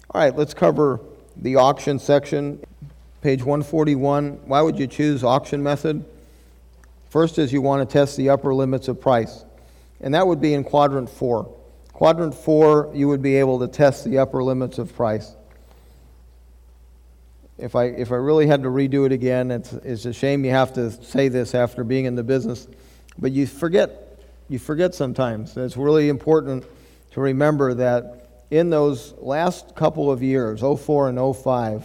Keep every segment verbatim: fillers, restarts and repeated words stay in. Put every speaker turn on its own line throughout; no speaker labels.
All right, let's cover the auction section. Page one forty-one, why would you choose auction method? First is you want to test the upper limits of price, and that would be in quadrant four. Quadrant four, you would be able to test the upper limits of price. If I if I really had to redo it again, it's, it's a shame you have to say this after being in the business, but you forget, you forget sometimes. It's really important to remember that in those last couple of years, oh four and oh five,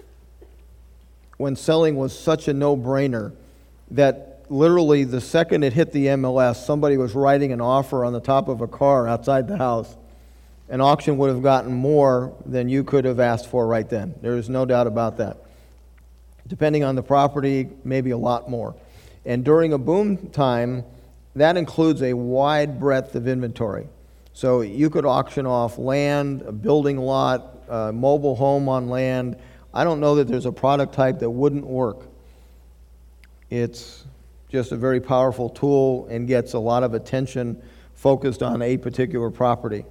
when selling was such a no-brainer that literally the second it hit the M L S, somebody was writing an offer on the top of a car outside the house. An auction would have gotten more than you could have asked for right then. There is no doubt about that. Depending on the property, maybe a lot more. And during a boom time, that includes a wide breadth of inventory. So you could auction off land, a building lot, a mobile home on land. I don't know that there's a product type that wouldn't work. It's just a very powerful tool and gets a lot of attention focused on a particular property.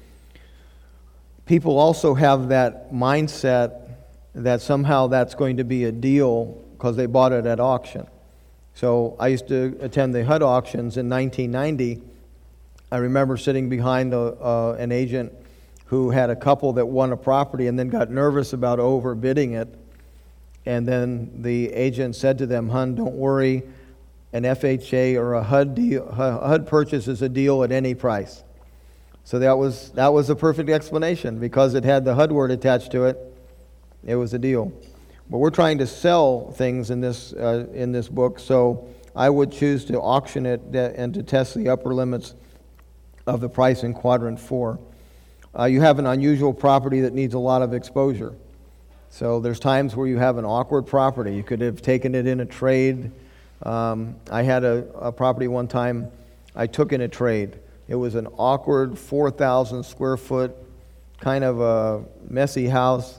People also have that mindset that somehow that's going to be a deal because they bought it at auction. So I used to attend the H U D auctions in nineteen ninety. I remember sitting behind a, uh, an agent who had a couple that won a property and then got nervous about overbidding it. And then the agent said to them, "Hun, don't worry, an F H A or a H U D deal, H U D purchase is a deal at any price." So that was that was a perfect explanation. Because it had the H U D word attached to it, it was a deal. But we're trying to sell things in this uh, in this book, so I would choose to auction it and to test the upper limits of the price in quadrant four. Uh, you have an unusual property that needs a lot of exposure. So there's times where you have an awkward property. You could have taken it in a trade. Um, I had a, a property one time I took in a trade. It was an awkward four thousand square foot, kind of a messy house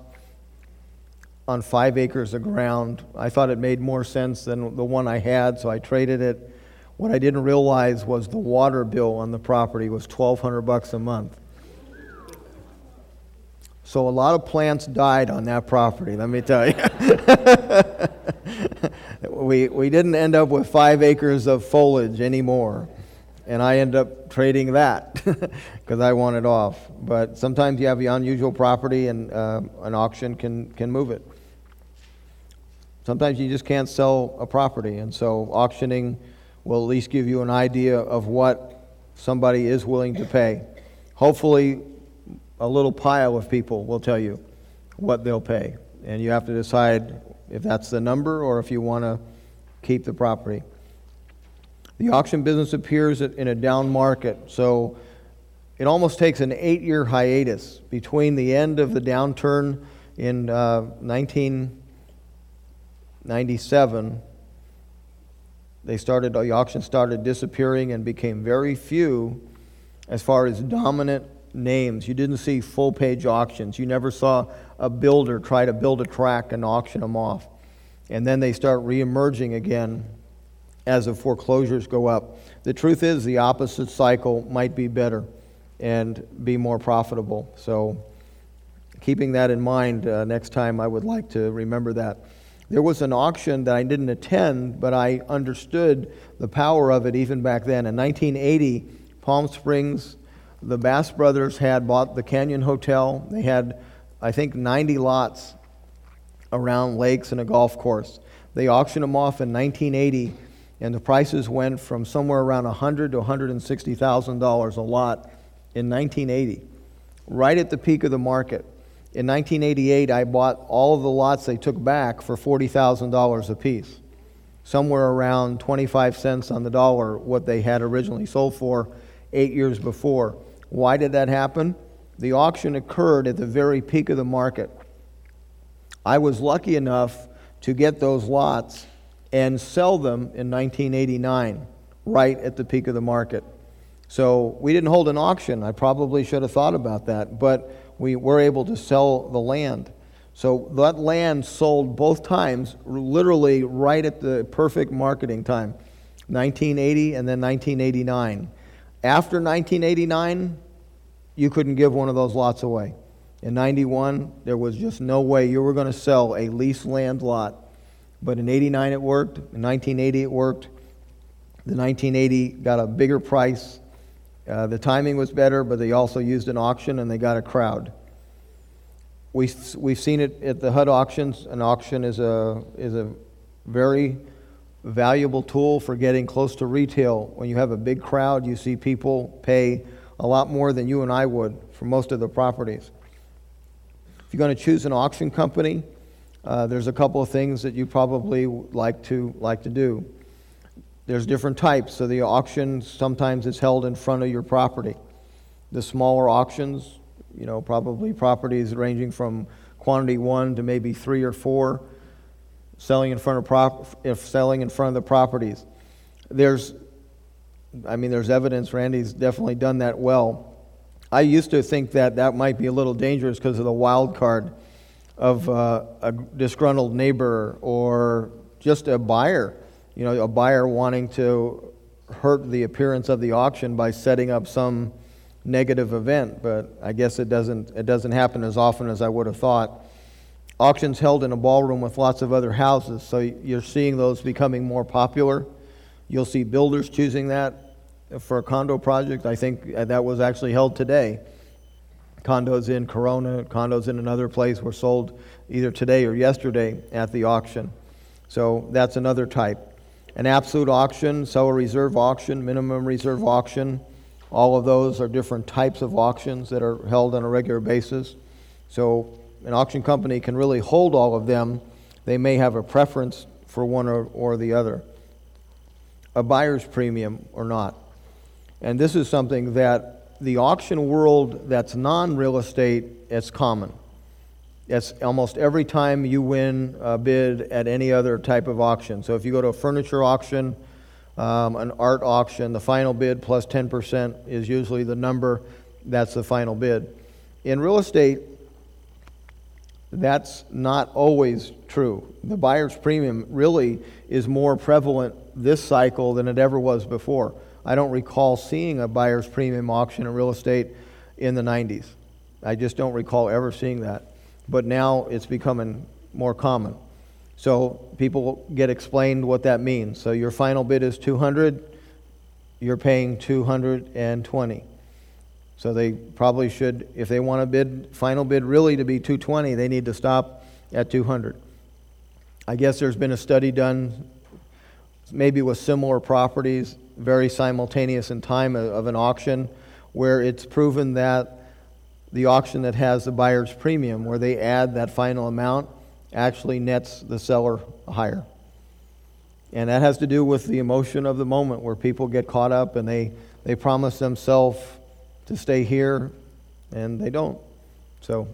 on five acres of ground. I thought it made more sense than the one I had, so I traded it. What I didn't realize was the water bill on the property was twelve hundred bucks a month. So a lot of plants died on that property, let me tell you. we we didn't end up with five acres of foliage anymore. And I end up trading that because I want it off. But sometimes you have the unusual property and uh, an auction can, can move it. Sometimes you just can't sell a property, and so auctioning will at least give you an idea of what somebody is willing to pay. Hopefully, a little pile of people will tell you what they'll pay, and you have to decide if that's the number or if you want to keep the property. The auction business appears in a down market, so it almost takes an eight-year hiatus between the end of the downturn in uh, nineteen ninety-seven. They started, the auction started disappearing and became very few as far as dominant names. You didn't see full-page auctions. You never saw a builder try to build a track and auction them off. And then they start re-emerging again as the foreclosures go up. The truth is the opposite cycle might be better and be more profitable. So keeping that in mind, uh, next time I would like to remember that. There was an auction that I didn't attend, but I understood the power of it even back then. In nineteen eighty, Palm Springs, the Bass Brothers had bought the Canyon Hotel. They had, I think, ninety lots around lakes and a golf course. They auctioned them off in nineteen eighty, and the prices went from somewhere around one hundred thousand dollars to one hundred sixty thousand dollars a lot in nineteen eighty, right at the peak of the market. In nineteen eighty-eight, I bought all of the lots they took back for forty thousand dollars a piece, somewhere around twenty-five cents on the dollar what they had originally sold for eight years before. Why did that happen? The auction occurred at the very peak of the market. I was lucky enough to get those lots and sell them in nineteen eighty-nine, right at the peak of the market. So we didn't hold an auction. I probably should have thought about that, but we were able to sell the land. So that land sold both times, literally right at the perfect marketing time, nineteen eighty and then nineteen eighty-nine. After nineteen eighty-nine, you couldn't give one of those lots away. In ninety-one, there was just no way you were going to sell a leased land lot. But in eighty-nine it worked. In nineteen eighty it worked. The nineteen eighty got a bigger price. Uh, the timing was better, but they also used an auction and they got a crowd. We, we've seen it at the H U D auctions. An auction is a, is a very valuable tool for getting close to retail. When you have a big crowd, you see people pay a lot more than you and I would for most of the properties. If you're going to choose an auction company, uh, there's a couple of things that you probably like to like to do. There's different types. So the auction sometimes is held in front of your property. The smaller auctions, you know, probably properties ranging from quantity one to maybe three or four, selling in front of prop, if selling in front of the properties. There's, I mean, there's evidence. Randy's definitely done that well. I used to think that that might be a little dangerous because of the wild card of uh, a disgruntled neighbor or just a buyer. You know, a buyer wanting to hurt the appearance of the auction by setting up some negative event. But I guess it doesn't it doesn't happen as often as I would have thought. Auctions held in a ballroom with lots of other houses, so you're seeing those becoming more popular. You'll see builders choosing that for a condo project. I think that was actually held today. Condos in Corona, condos in another place were sold either today or yesterday at the auction. So that's another type. An absolute auction, seller reserve auction, minimum reserve auction, all of those are different types of auctions that are held on a regular basis. So an auction company can really hold all of them. They may have a preference for one or, or the other. A buyer's premium or not. And this is something that the auction world that's non-real estate, it's common. It's almost every time you win a bid at any other type of auction. So if you go to a furniture auction, um, an art auction, the final bid plus ten percent is usually the number. That's the final bid. In real estate, that's not always true. The buyer's premium really is more prevalent this cycle than it ever was before. I don't recall seeing a buyer's premium auction in real estate in the nineties. I just don't recall ever seeing that. But now it's becoming more common. So people get explained what that means. So your final bid is two hundred, you're paying two hundred twenty. So they probably should, if they want a bid, final bid really to be two hundred twenty, they need to stop at two hundred. I guess there's been a study done maybe with similar properties, very simultaneous in time of an auction, where it's proven that the auction that has the buyer's premium, where they add that final amount, actually nets the seller higher. And that has to do with the emotion of the moment, where people get caught up and they, they promise themselves to stay here, and they don't. So,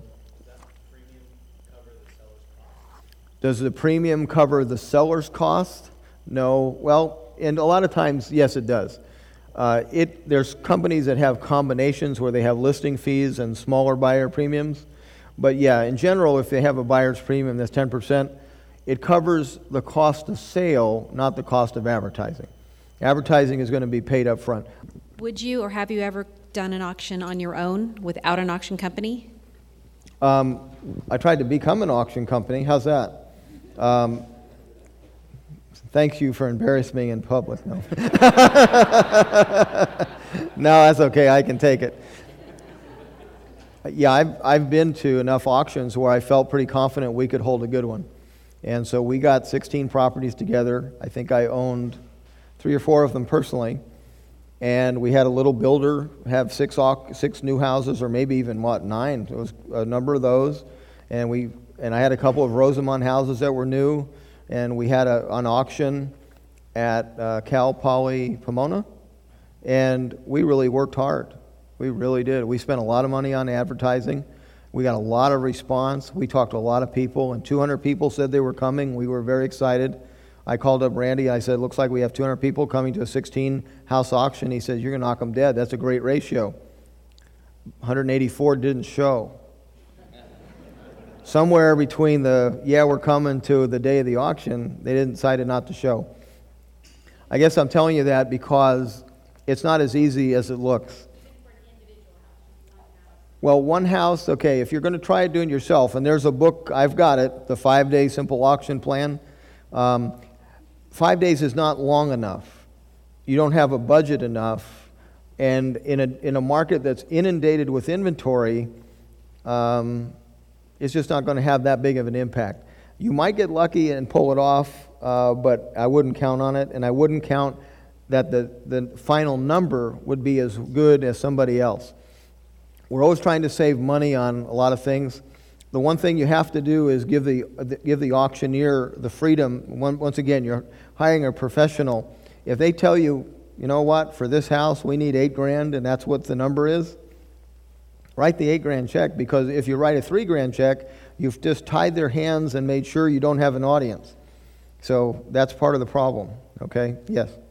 does the premium cover the seller's cost? No. Well, and a lot of times, yes, it does. Uh, it there's companies that have combinations where they have listing fees and smaller buyer premiums. But yeah, in general, if they have a buyer's premium that's ten percent, it covers the cost of sale, not the cost of advertising. Advertising is going to be paid up front.
Would you or have you ever done an auction on your own without an auction company?
Um, I tried to become an auction company. How's that? Um, Thank you for embarrassing me in public. No. No, that's okay. I can take it. Yeah, I've, I've been to enough auctions where I felt pretty confident we could hold a good one. And so we got sixteen properties together. I think I owned three or four of them personally. And we had a little builder have six au- six new houses, or maybe even, what, nine. It was a number of those. And we and I had a couple of Rosamond houses that were new. And we had a, an auction at uh, Cal Poly Pomona, and we really worked hard. We really did. We spent a lot of money on advertising. We got a lot of response. We talked to a lot of people, and two hundred people said they were coming. We were very excited. I called up Randy. I said, looks like we have two hundred people coming to a sixteen-house auction. He said, you're going to knock them dead. That's a great ratio. one hundred eighty-four didn't show. Somewhere between the, yeah, we're coming to the day of the auction, they didn't decided not to show. I guess I'm telling you that because it's not as easy as it looks. Well, one house, okay, if you're going to try it doing it yourself, and there's a book, I've got it, The Five-Day Simple Auction Plan. Um, five days is not long enough. You don't have a budget enough. And in a, in a market that's inundated with inventory, um, it's just not going to have that big of an impact. You might get lucky and pull it off, uh, but I wouldn't count on it, and I wouldn't count that the, the final number would be as good as somebody else. We're always trying to save money on a lot of things. The one thing you have to do is give the give the auctioneer the freedom. Once again, you're hiring a professional. If they tell you, you know what, for this house we need eight grand, and that's what the number is, write the eight grand check, because if you write a three grand check, you've just tied their hands and made sure you don't have an audience. So that's part of the problem. Okay? Yes.
What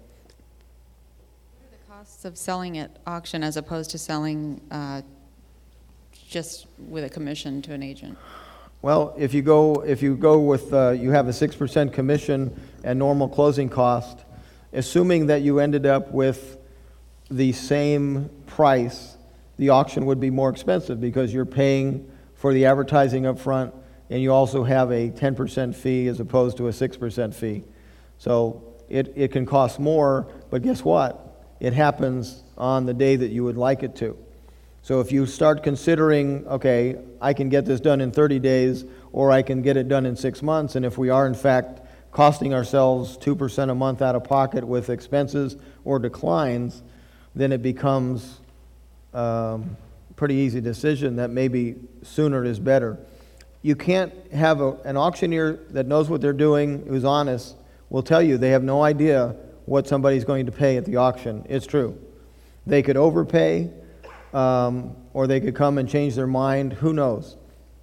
are the costs of selling at auction as opposed to selling uh, just with a commission to an agent?
Well, if you go if you go with uh, you have a six percent commission and normal closing cost, assuming that you ended up with the same price, the auction would be more expensive because you're paying for the advertising up front, and you also have a ten percent fee as opposed to a six percent fee. So it, it can cost more, but guess what? It happens on the day that you would like it to. So if you start considering, okay, I can get this done in thirty days, or I can get it done in six months, and if we are in fact costing ourselves two percent a month out of pocket with expenses or declines, then it becomes um, a pretty easy decision that maybe sooner is better. You can't have a, an auctioneer that knows what they're doing, who's honest, will tell you they have no idea what somebody's going to pay at the auction. It's true. They could overpay, um, or they could come and change their mind. Who knows?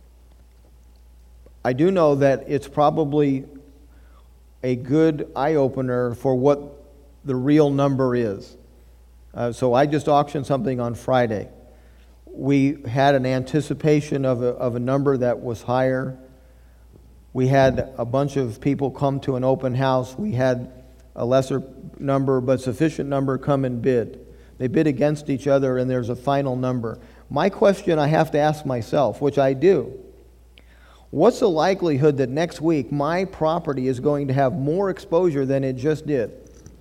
I do know that it's probably a good eye-opener for what the real number is. Uh, so I just auctioned something on Friday. We had an anticipation of a, of a number that was higher. We had a bunch of people come to an open house. We had a lesser number, but sufficient number come and bid. They bid against each other, and there's a final number. My question I have to ask myself, which I do, what's the likelihood that next week my property is going to have more exposure than it just did?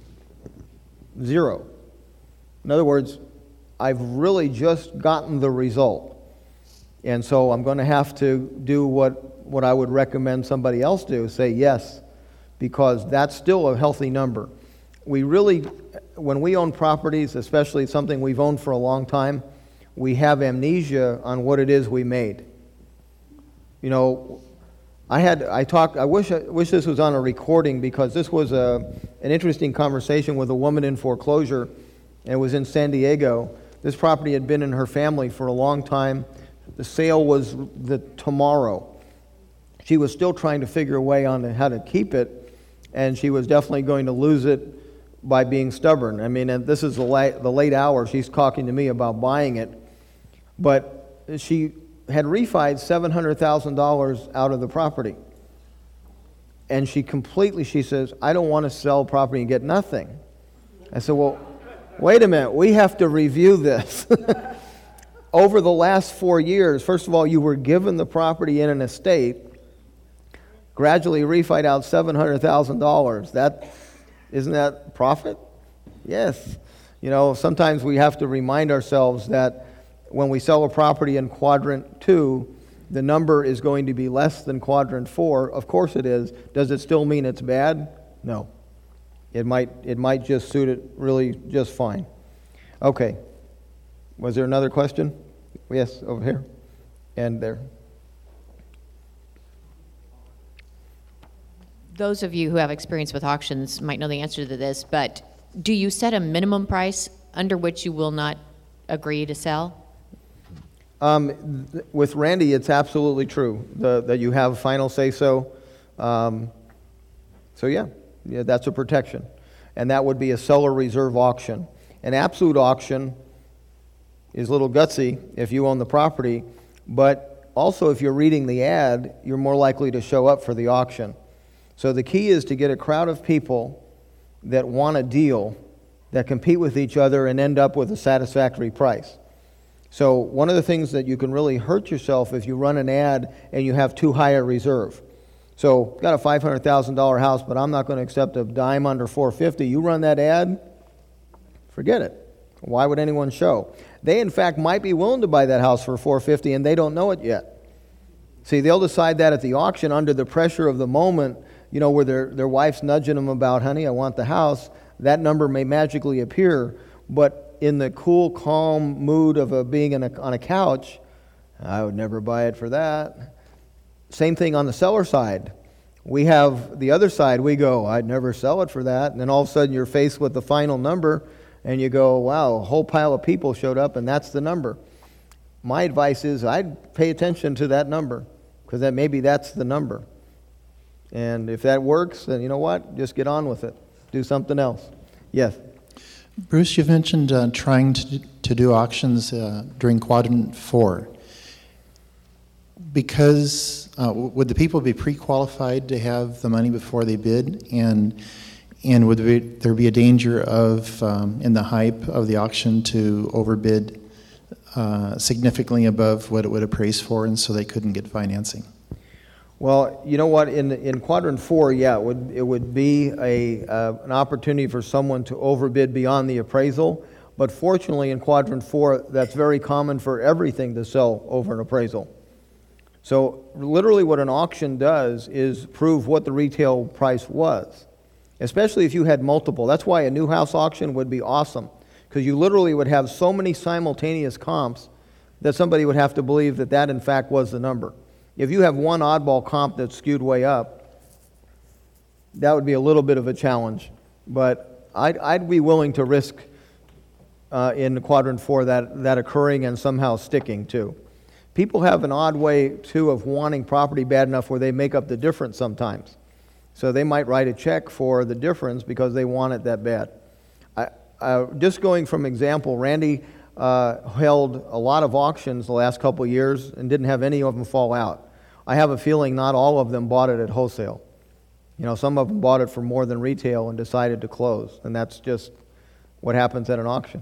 Zero. In other words, I've really just gotten the result. And so I'm going to have to do what, what I would recommend somebody else do, say yes, because that's still a healthy number. We really, when we own properties, especially something we've owned for a long time, we have amnesia on what it is we made. You know, I had I talked. I wish I wish this was on a recording, because this was a an interesting conversation with a woman in foreclosure, and it was in San Diego. This property had been in her family for a long time. The sale was the tomorrow. She was still trying to figure a way on how to keep it, and she was definitely going to lose it by being stubborn. I mean, and this is the late, the late hour. She's talking to me about buying it, but she had refied seven hundred thousand dollars out of the property. And she completely, she says, I don't want to sell property and get nothing. I said, well, wait a minute, we have to review this. Over the last four years, first of all, you were given the property in an estate, gradually refied out seven hundred thousand dollars. That, isn't that profit? Yes. You know, sometimes we have to remind ourselves that when we sell a property in quadrant two, the number is going to be less than quadrant four. Of course it is. Does it still mean it's bad? No. It might it might just suit it really just fine. Okay. Was there another question? Yes, over here. And there.
Those of you who have experience with auctions might know the answer to this, but do you set a minimum price under which you will not agree to sell?
Um, th- with Randy, it's absolutely true the, that you have final say-so. Um, so yeah, yeah, that's a protection. And that would be a seller reserve auction. An absolute auction is a little gutsy if you own the property, but also if you're reading the ad, you're more likely to show up for the auction. So the key is to get a crowd of people that want a deal, that compete with each other and end up with a satisfactory price. So one of the things that you can really hurt yourself if you run an ad and you have too high a reserve. So got a five hundred thousand dollars house, but I'm not going to accept a dime under four fifty. You run that ad, forget it. Why would anyone show? They, in fact, might be willing to buy that house for four fifty, and they don't know it yet. See, they'll decide that at the auction under the pressure of the moment, you know, where their, their wife's nudging them about, honey, I want the house. That number may magically appear, but in the cool, calm mood of a, being in a, on a couch, I would never buy it for that. Same thing on the seller side. We have the other side, we go, I'd never sell it for that. And then all of a sudden you're faced with the final number, and you go, wow, a whole pile of people showed up, and that's the number. My advice is I'd pay attention to that number, because that maybe that's the number. And if that works, then you know what? Just get on with it. Do something else. Yes?
Bruce, you've mentioned uh, trying to, to do auctions uh, during quadrant four. Because, uh, would the people be pre-qualified to have the money before they bid? And and would there be, there be a danger of, um, in the hype of the auction, to overbid uh, significantly above what it would appraise for, and so they couldn't get financing?
Well, you know what? In in quadrant four, yeah, it would it would be a uh, an opportunity for someone to overbid beyond the appraisal. But fortunately, in quadrant four, that's very common for everything to sell over an appraisal. So literally, what an auction does is prove what the retail price was, especially if you had multiple. That's why a new house auction would be awesome, because you literally would have so many simultaneous comps that somebody would have to believe that that in fact was the number. If you have one oddball comp that's skewed way up, that would be a little bit of a challenge. But I'd, I'd be willing to risk uh, in quadrant four that, that occurring and somehow sticking too. People have an odd way too of wanting property bad enough where they make up the difference sometimes. So they might write a check for the difference because they want it that bad. I, uh, just going from example, Randy uh, held a lot of auctions the last couple of years and didn't have any of them fall out. I have a feeling not all of them bought it at wholesale. You know, some of them bought it for more than retail and decided to close, and that's just what happens at an auction.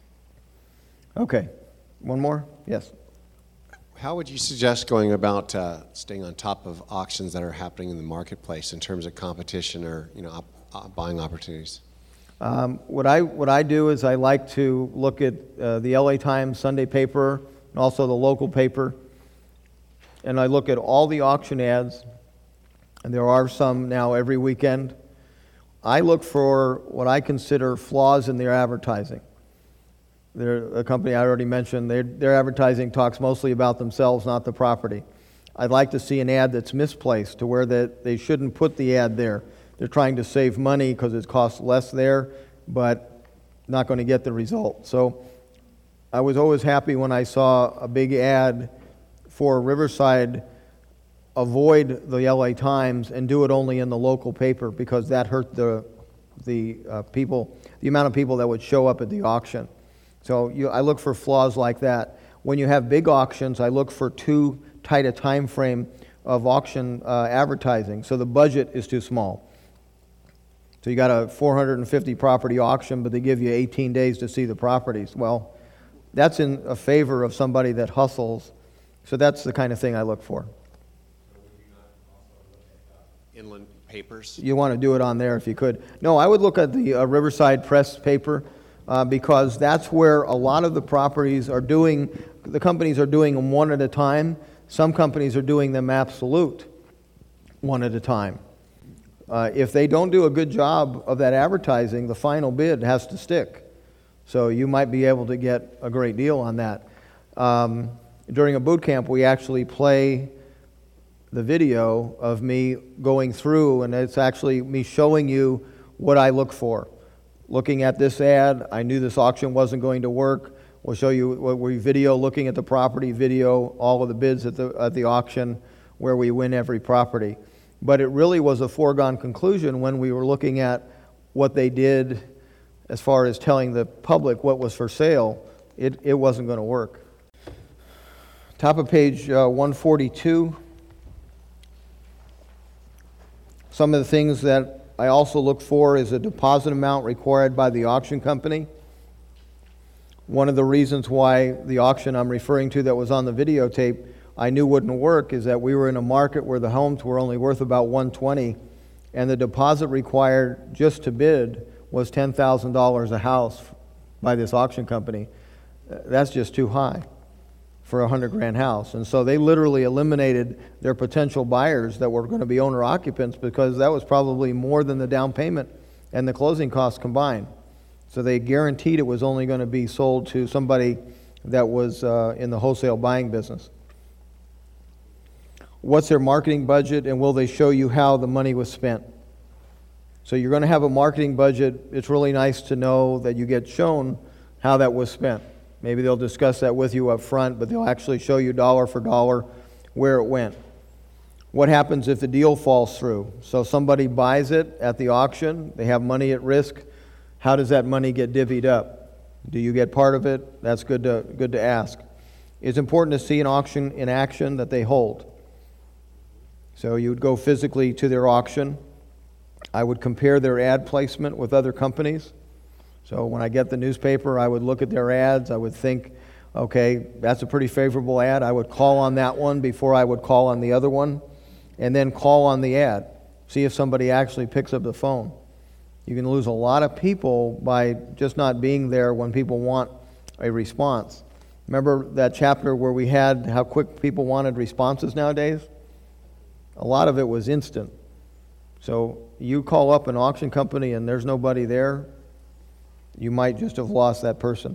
Okay, one more? Yes.
How would you suggest going about uh, staying on top of auctions that are happening in the marketplace in terms of competition or, you know, op- uh, buying opportunities?
Um, what I what I do is I like to look at uh, the L A Times Sunday paper and also the local paper, and I look at all the auction ads, and there are some now every weekend. I look for what I consider flaws in their advertising. They're a company I already mentioned. Their their advertising talks mostly about themselves, not the property. I'd like to see an ad that's misplaced to where that they shouldn't put the ad there. They're trying to save money because it costs less there, but not going to get the result. So I was always happy when I saw a big ad for Riverside avoid the L A Times and do it only in the local paper, because that hurt the the uh, people, the amount of people that would show up at the auction. So you, I look for flaws like that. When you have big auctions, I look for too tight a time frame of auction uh, advertising. So the budget is too small. So you got a four hundred fifty property auction, but they give you eighteen days to see the properties. Well, that's in a favor of somebody that hustles. So that's the kind of thing I look for.
Inland papers?
You want to do it on there if you could. No, I would look at the uh, Riverside Press paper. Uh, because that's where a lot of the properties are doing, the companies are doing them one at a time. Some companies are doing them absolute, one at a time. Uh, if they don't do a good job of that advertising, the final bid has to stick. So you might be able to get a great deal on that. Um, during a boot camp, we actually play the video of me going through, and it's actually me showing you what I look for. Looking at this ad, I knew this auction wasn't going to work. We'll show you what we video looking at the property, video all of the bids at the at the auction where we win every property. But it really was a foregone conclusion when we were looking at what they did as far as telling the public what was for sale. It, it wasn't going to work. Top of page uh, one forty-two. Some of the things that I also look for is a deposit amount required by the auction company. One of the reasons why the auction I'm referring to that was on the videotape I knew wouldn't work is that we were in a market where the homes were only worth about one twenty, and the deposit required just to bid was ten thousand dollars a house by this auction company. That's just too high for a hundred grand house. And so they literally eliminated their potential buyers that were going to be owner occupants because that was probably more than the down payment and the closing costs combined. So they guaranteed it was only going to be sold to somebody that was uh, in the wholesale buying business. What's their marketing budget, and will they show you how the money was spent? So you're going to have a marketing budget. It's really nice to know that you get shown how that was spent. Maybe they'll discuss that with you up front, but they'll actually show you dollar for dollar where it went. What happens if the deal falls through? So somebody buys it at the auction, they have money at risk. How does that money get divvied up? Do you get part of it? That's good to, good to ask. It's important to see an auction in action that they hold. So you would go physically to their auction. I would compare their ad placement with other companies. So when I get the newspaper, I would look at their ads. I would think, okay, that's a pretty favorable ad. I would call on that one before I would call on the other one, and then call on the ad. See if somebody actually picks up the phone. You can lose a lot of people by just not being there when people want a response. Remember that chapter where we had how quick people wanted responses nowadays? A lot of it was instant. So you call up an auction company and there's nobody there, you might just have lost that person.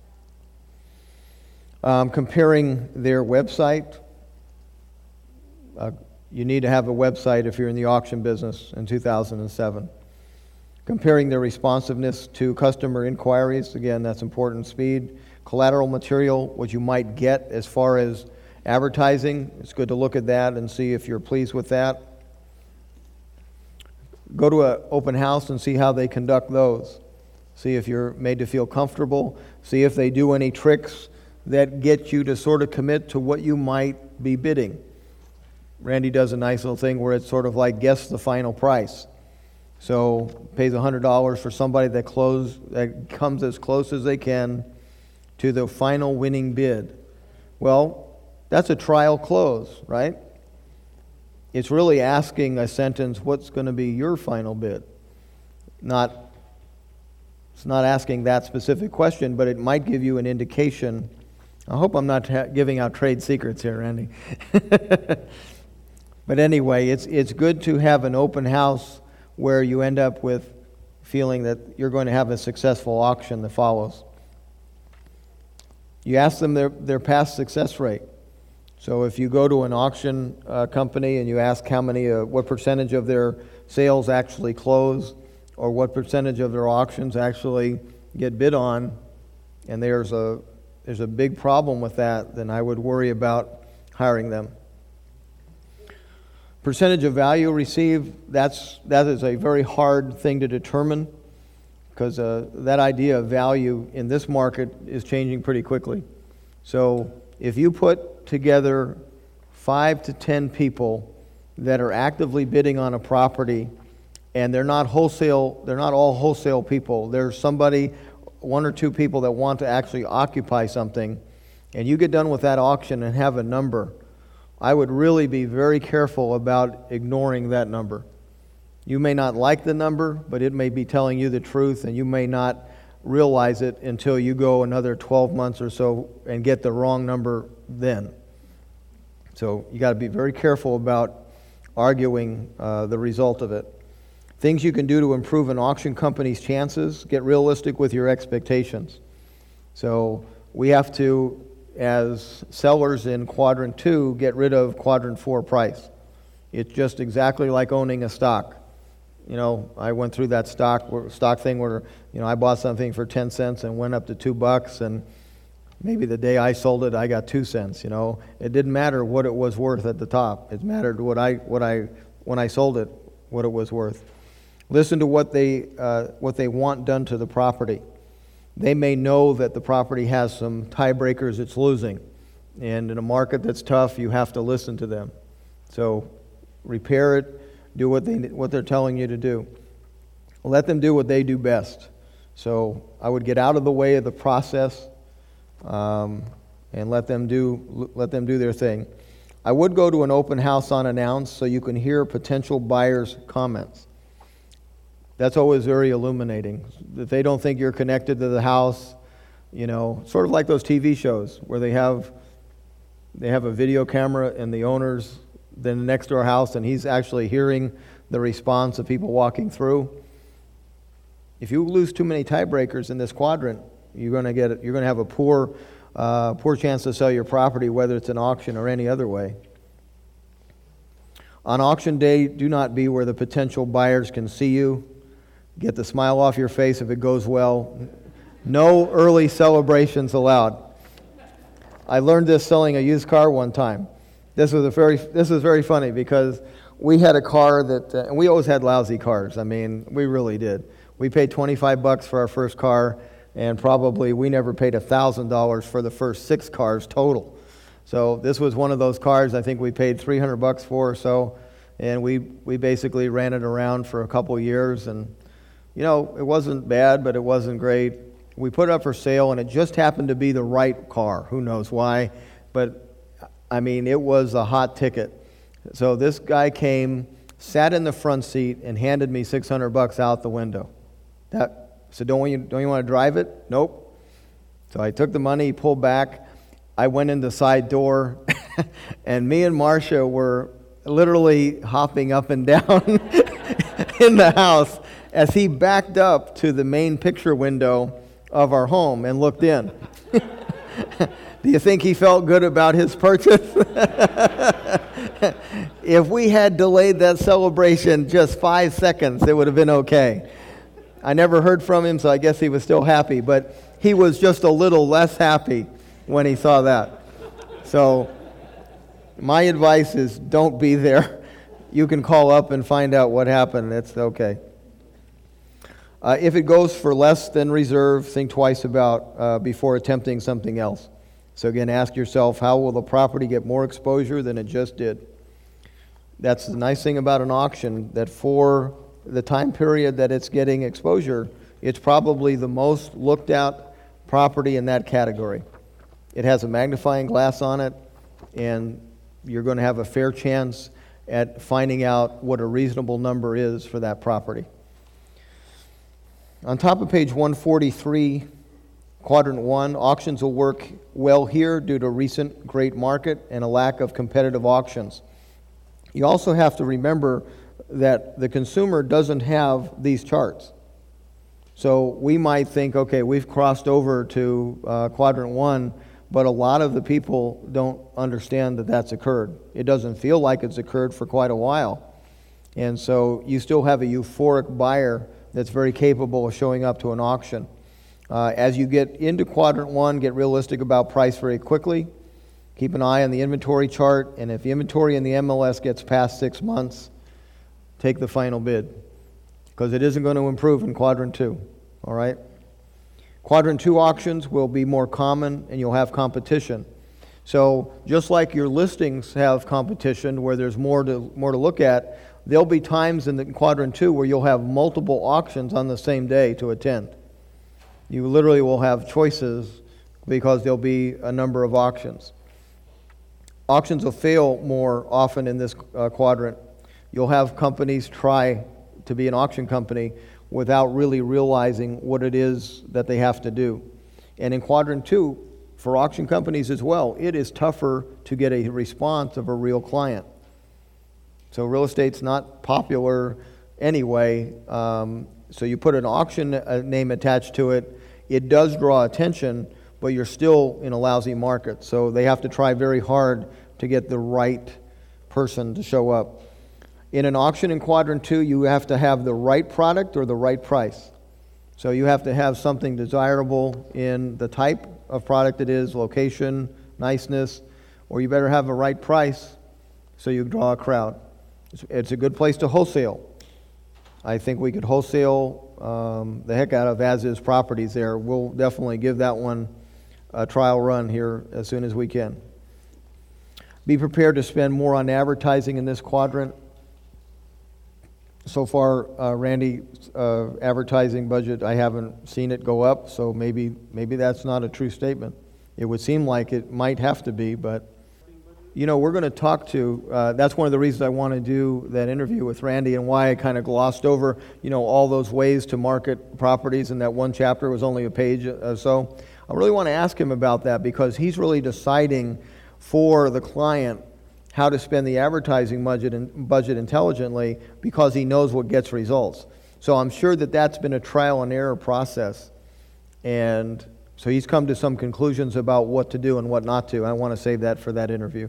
Um, comparing their website. Uh, you need to have a website if you're in the auction business in two thousand seven. Comparing their responsiveness to customer inquiries. Again, that's important. Speed. Collateral material, what you might get as far as advertising. It's good to look at that and see if you're pleased with that. Go to an open house and see how they conduct those. See if you're made to feel comfortable. See if they do any tricks that get you to sort of commit to what you might be bidding. Randy does a nice little thing where it's sort of like guess the final price. So pays one hundred dollars for somebody that close, that comes as close as they can to the final winning bid. Well, that's a trial close, right? It's really asking a sentence, what's going to be your final bid? Not, it's not asking that specific question, but it might give you an indication. I hope I'm not ha- giving out trade secrets here, Randy. But anyway, it's it's good to have an open house where you end up with feeling that you're going to have a successful auction that follows. You ask them their, their past success rate. So if you go to an auction uh, company and you ask how many, uh, what percentage of their sales actually close, or what percentage of their auctions actually get bid on, and there's a there's a big problem with that, then I would worry about hiring them. Percentage of value received, that's that is a very hard thing to determine, because uh, that idea of value in this market is changing pretty quickly. So if you put together five to ten people that are actively bidding on a property, and they're not wholesale, they're not all wholesale people. There's somebody, one or two people that want to actually occupy something, and you get done with that auction and have a number, I would really be very careful about ignoring that number. You may not like the number, but it may be telling you the truth, and you may not realize it until you go another twelve months or so and get the wrong number then. So you got to be very careful about arguing uh, the result of it. Things you can do to improve an auction company's chances: get realistic with your expectations. So we have to, as sellers in quadrant two, get rid of quadrant four price. It's just exactly like owning a stock. You know, I went through that stock stock thing where, you know, I bought something for ten cents and went up to two bucks, and maybe the day I sold it, I got two cents. You know, it didn't matter what it was worth at the top. It mattered what I what I when I sold it, what it was worth. Listen to what they uh, what they want done to the property. They may know that the property has some tiebreakers it's losing, and in a market that's tough, you have to listen to them. So repair it. Do what they what they're telling you to do. Let them do what they do best. So I would get out of the way of the process um, and let them do let them do their thing. I would go to an open house unannounced so you can hear potential buyers' comments. That's always very illuminating. If they don't think you're connected to the house, you know, sort of like those T V shows where they have they have a video camera in the owner's then the next door house, and he's actually hearing the response of people walking through. If you lose too many tiebreakers in this quadrant, you're going to get you're going to have a poor uh, poor chance to sell your property, whether it's an auction or any other way. On auction day, do not be where the potential buyers can see you. Get the smile off your face if it goes well. No early celebrations allowed. I learned this selling a used car one time. This was a very this was very funny because we had a car that uh, and we always had lousy cars. I mean, we really did. We paid twenty-five bucks for our first car, and probably we never paid one thousand dollars for the first six cars total. So this was one of those cars I think we paid three hundred bucks for or so, and we we basically ran it around for a couple years, and you know, it wasn't bad, but it wasn't great. We put it up for sale, and it just happened to be the right car. Who knows why, but I mean, it was a hot ticket. So this guy came, sat in the front seat, and handed me six hundred bucks out the window. That, so don't you, don't you want to drive it? Nope. So I took the money, he pulled back. I went in the side door, and me and Marcia were literally hopping up and down in the house as he backed up to the main picture window of our home and looked in. Do you think he felt good about his purchase? If we had delayed that celebration just five seconds, it would have been okay. I never heard from him, so I guess he was still happy, but he was just a little less happy when he saw that. So my advice is don't be there. You can call up and find out what happened. It's okay. Uh, if it goes for less than reserve, think twice about uh, before attempting something else. So again, ask yourself, how will the property get more exposure than it just did? That's the nice thing about an auction, that for the time period that it's getting exposure, it's probably the most looked at property in that category. It has a magnifying glass on it, and you're going to have a fair chance at finding out what a reasonable number is for that property. On top of page one forty-three, Quadrant one, auctions will work well here due to recent great market and a lack of competitive auctions. You also have to remember that the consumer doesn't have these charts. So we might think, okay, we've crossed over to uh, Quadrant one, but a lot of the people don't understand that that's occurred. It doesn't feel like it's occurred for quite a while. And so you still have a euphoric buyer that's very capable of showing up to an auction. Uh, as you get into Quadrant one, get realistic about price very quickly. Keep an eye on the inventory chart, and if the inventory in the M L S gets past six months, take the final bid, because it isn't going to improve in Quadrant two, all right? Quadrant two auctions will be more common, and you'll have competition. So just like your listings have competition where there's more to, more to look at, there'll be times in the Quadrant two where you'll have multiple auctions on the same day to attend. You literally will have choices because there'll be a number of auctions. Auctions will fail more often in this uh, quadrant. You'll have companies try to be an auction company without really realizing what it is that they have to do. And in Quadrant two, for auction companies as well, it is tougher to get a response of a real client. So real estate's not popular anyway. Um, so you put an auction uh, name attached to it, it does draw attention, but you're still in a lousy market. So they have to try very hard to get the right person to show up. In an auction in Quadrant two, you have to have the right product or the right price. So you have to have something desirable in the type of product it is, location, niceness, or you better have a right price so you draw a crowd. It's a good place to wholesale. I think we could wholesale um, the heck out of as-is properties there. We'll definitely give that one a trial run here as soon as we can. Be prepared to spend more on advertising in this quadrant. So far, uh, Randy, uh, advertising budget, I haven't seen it go up, so maybe maybe that's not a true statement. It would seem like it might have to be, but, you know, we're going to talk to, uh, that's one of the reasons I want to do that interview with Randy and why I kind of glossed over, you know, all those ways to market properties in that one chapter. Was only a page or so. I really want to ask him about that because he's really deciding for the client how to spend the advertising budget and budget intelligently because he knows what gets results. So I'm sure that that's been a trial and error process. And so he's come to some conclusions about what to do and what not to. I want to save that for that interview.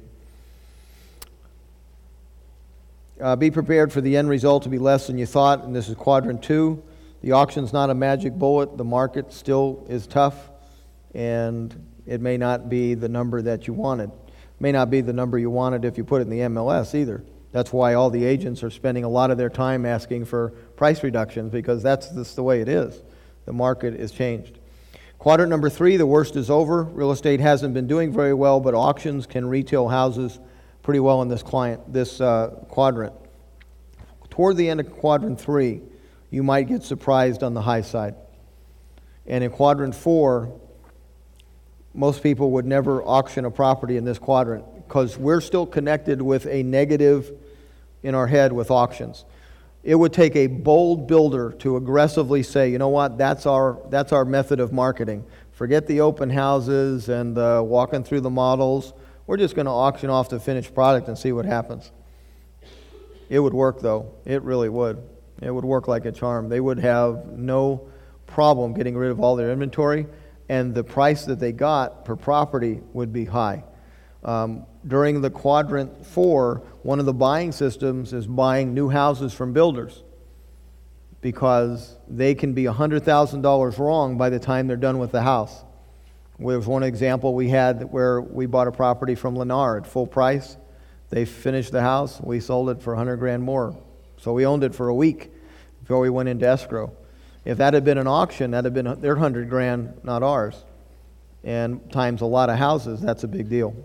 Uh, be prepared for the end result to be less than you thought, and this is quadrant two. The auction's not a magic bullet. The market still is tough, and it may not be the number that you wanted. It may not be the number you wanted if you put it in the M L S either. That's why all the agents are spending a lot of their time asking for price reductions, because that's just the way it is. The market is changed. Quadrant number three, the worst is over. Real estate hasn't been doing very well, but auctions can retail houses pretty well in this client, this uh, quadrant. Toward the end of quadrant three, you might get surprised on the high side. And in quadrant four, most people would never auction a property in this quadrant because we're still connected with a negative in our head with auctions. It would take a bold builder to aggressively say, you know what, that's our that's our method of marketing. Forget the open houses and uh, walking through the models. We're just going to auction off the finished product and see what happens. It would work, though. It really would. It would work like a charm. They would have no problem getting rid of all their inventory, and the price that they got per property would be high. Um, during the quadrant four, one of the buying systems is buying new houses from builders because they can be one hundred thousand dollars wrong by the time they're done with the house. There was one example we had where we bought a property from Lennar at full price. They finished the house. We sold it for one hundred grand more. So we owned it for a week before we went into escrow. If that had been an auction, that had been their one hundred grand, not ours. And times a lot of houses, that's a big deal.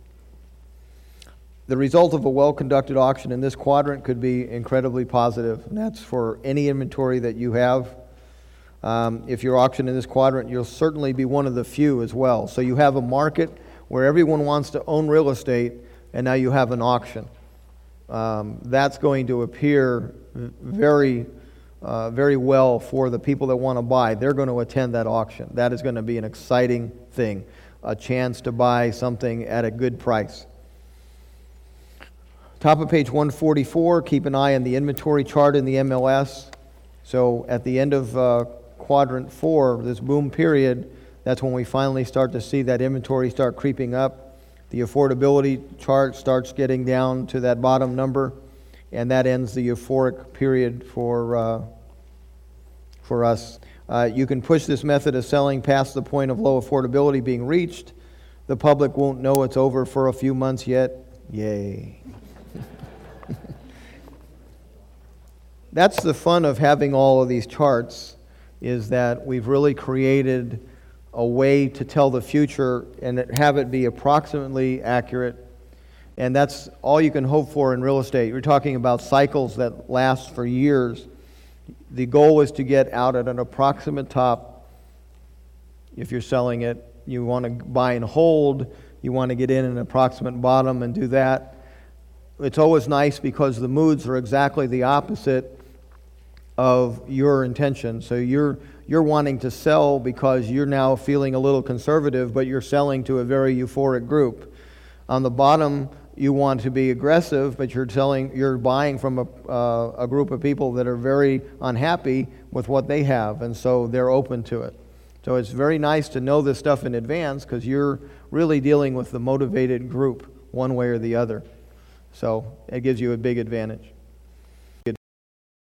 The result of a well-conducted auction in this quadrant could be incredibly positive, and that's for any inventory that you have. Um, if you're auctioning in this quadrant, you'll certainly be one of the few as well. So you have a market where everyone wants to own real estate, and now you have an auction. Um, that's going to appear very, uh, very well for the people that want to buy. They're going to attend that auction. That is going to be an exciting thing, a chance to buy something at a good price. Top of page one forty-four, keep an eye on the inventory chart in the M L S. So at the end of uh, quadrant four, this boom period, that's when we finally start to see that inventory start creeping up. The affordability chart starts getting down to that bottom number, and that ends the euphoric period for, uh, for us. Uh, you can push this method of selling past the point of low affordability being reached. The public won't know it's over for a few months yet. Yay. That's the fun of having all of these charts, is that we've really created a way to tell the future and have it be approximately accurate. And that's all you can hope for in real estate. You're talking about cycles that last for years. The goal is to get out at an approximate top. If you're selling it, you want to buy and hold. You want to get in an approximate bottom and do that. It's always nice because the moods are exactly the opposite of your intention. So you're you're wanting to sell because you're now feeling a little conservative, but you're selling to a very euphoric group. On the bottom, you want to be aggressive, but you're selling, you're buying from a uh, a group of people that are very unhappy with what they have, and so they're open to it. So it's very nice to know this stuff in advance because you're really dealing with the motivated group one way or the other. So it gives you a big advantage.